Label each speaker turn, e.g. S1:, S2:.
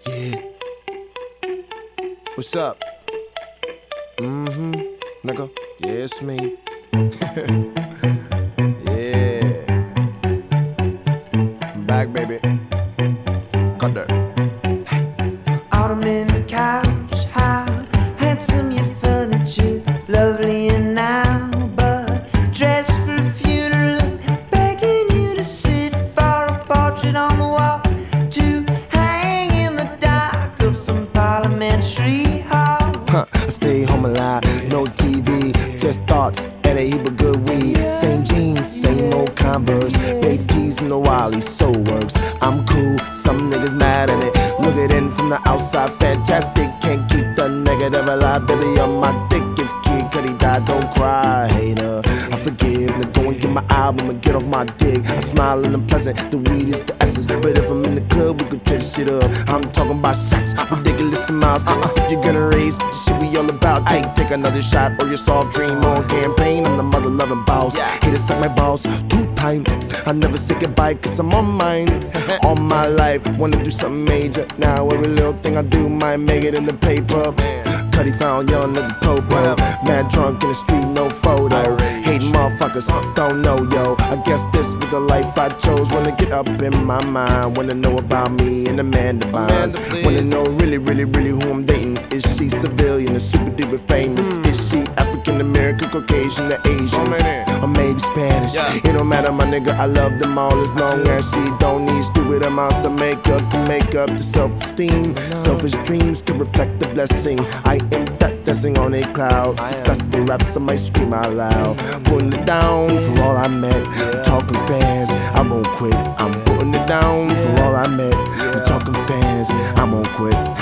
S1: Yeah. What's up? Nigga. Yeah, it's me. Yeah. I'm back, baby. Cut that.
S2: Ottoman couch, how handsome your furniture, lovely and now, but dressed for a funeral, begging you to sit for a portrait on the wall, to hang in the dark of some parliamentary hall.
S1: I stay home alive, no TV, just thoughts and a heap of good weed. Same jeans, same old Converse, babe tees and the Wally, so works. I'm cool, some niggas mad at it. Look at it from the outside, fantastic. Can't keep the negative alive, baby, on my dick. If Kid Cudi died, don't cry, hater. I forgive, now go and get my album and get off my dick. I smile and I'm pleasant, the weed is the essence. But if I'm in the club, we could tear this shit up. I'm talking about shots, ridiculous amounts. Cause if you're gonna raise, what the shit we all about. Take another shot or your soft dream on campaign. I'm the mother loving boss. Here to suck my balls, too tight. I never say goodbye cause I'm on mine. All my life, wanna do something major. Now every little thing I do might make it in the paper. Cudi found young nigga popo. Mad drunk in the street, no photo. Hating motherfuckers, don't know, yo. I guess this was the life I chose. Wanna get up in my mind. Wanna know about me and Amanda Bynes. Wanna know really who I'm dating. Is she civilian or super duper famous? Is she African American, Caucasian, or Asian? Or maybe Spanish? It don't matter, my nigga, I love them all as long as she don't need stupid amounts of makeup to make up the self-esteem. Selfish dreams to reflect the blessing. I am that dancing on a cloud. Successful raps, I might scream out loud. Putting it down for all I met. I'm talking fans, I won't quit. I'm putting it down for all I met. I'm talking fans, I won't quit.